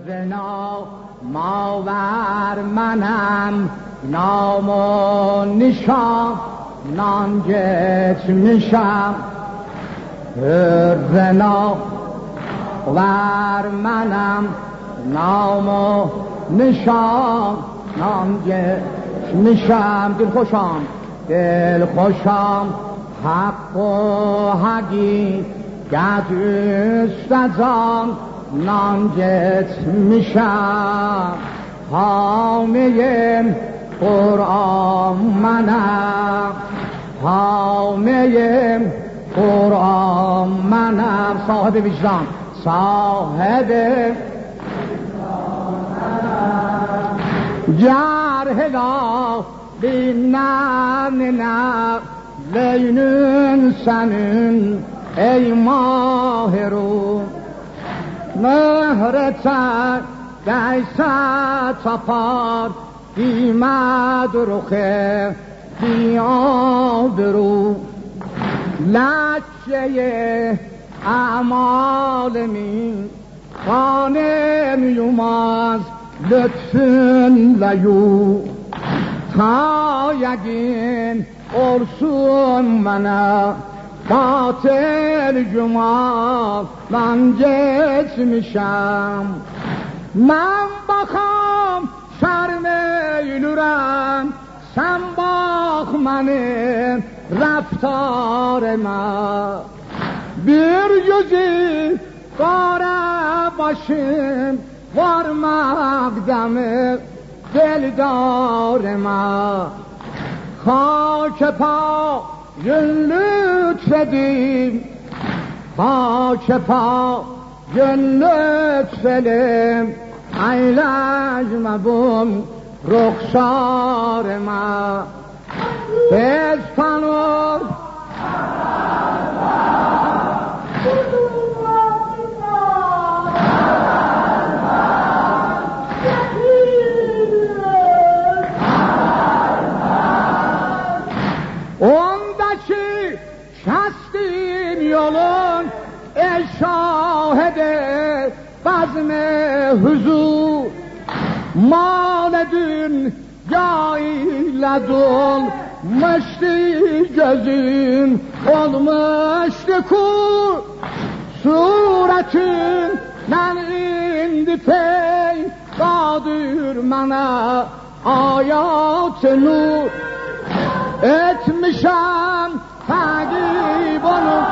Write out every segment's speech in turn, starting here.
رنا ماور منم نام و نشان نانجت میشم رنا ور منم نام و نشان نانجت میشم دل خوشم حق و حقی گدوست از آن نانجت میشم حامه قرآن منم حامه قرآن منم صاحب وجدان صاحب جرح لا بینن لینن سنن ای ماه رو مهرتن دیسه تپار دیمد روخه دیاد رو لچه اعمال می خانه میوماز لطفن لیو تا یگین ارسون منه باطل جمال من جس میشم من بخوام شرم ایلورم سم باخ منه رفتار من bir yüzü kara başım varmak demir deldarıma hak pa yön lütfedim hak pa yön lütfelim eylejmebum ruhsarıma bez tanır ondaki şastin yolun şahede bazme huzur maledün yayla dolmuştu gözüm olmuştu kur suretün ben indi pey kadir bana ayat nur etmişem takip onu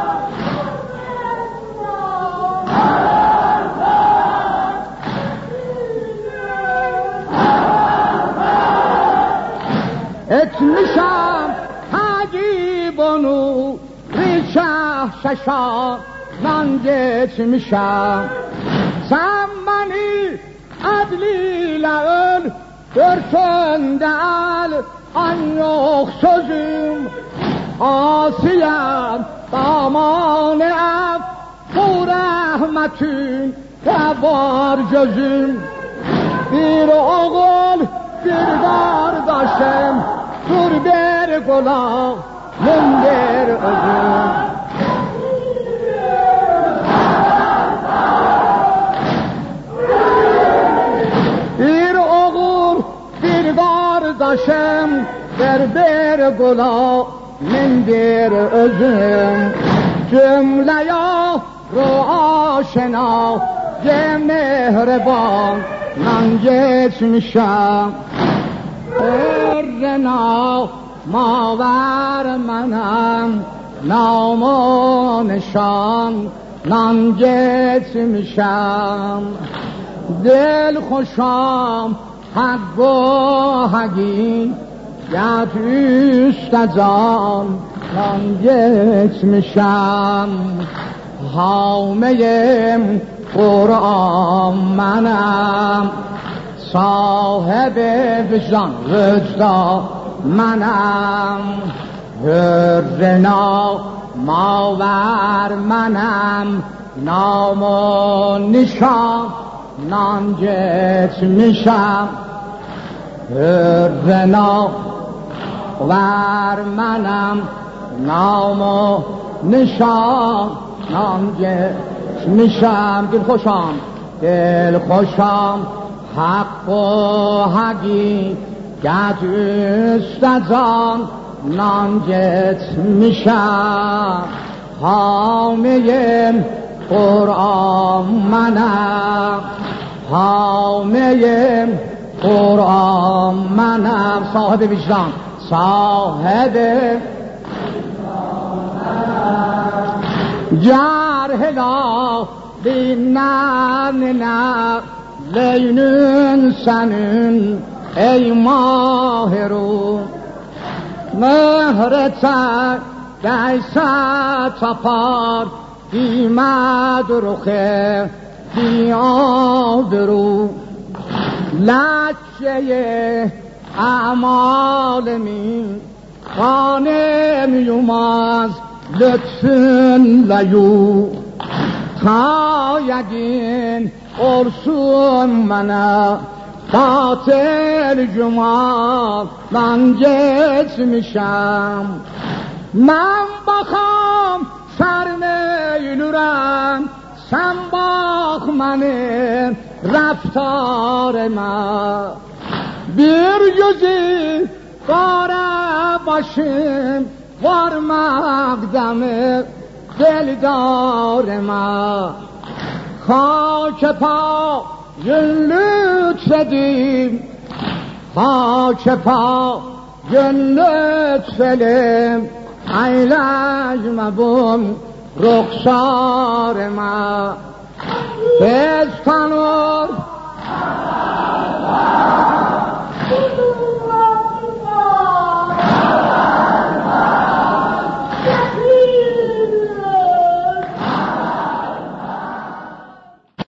etmişem takip onu rişah şaşa ben geçmişem sen beni adliyle öl dörtünde al an yok sözüm asiyem daman-ı af bu rahmetün ve var gözüm bir oğul bir kardeşim dur bir kulağım bir özüm bir oğul bir kardeşim bir kulağım bir özüm cümle ya ruaşena ye mehreban nan geçmişem erna maver منم نام و نشان نان geçmişem دل خوشم حق و حقی یاد üst از آن نان geçmişem حامه قرآن منم صاحب وجدان منم رنا ماور منم نام و نشان نانجت میشم رنا ور منم نام و نشان نانجت میشم دل خوشم دل خوشم حق و حقیقت است از آن نامجت میشم حامه قرآن منم حامه قرآن منم صاحب وجدان صاحب جرح لا بینن لینون سنون ای ماه رو مهرتر دیسه تپار دیمد رخه دیاد رو لچه اعمال می خانه میوماز لطفن لیو تا یگین ارسون منه باطل جمال من جت میشم من بخوام سرمیلورم سنباخ من رفتار من bir yüzü kara başım varmakdamı deldarıma Hak pa yön lütfedim Hak pa yön lütfelim Eylejme bum ruhsarıma Beztanı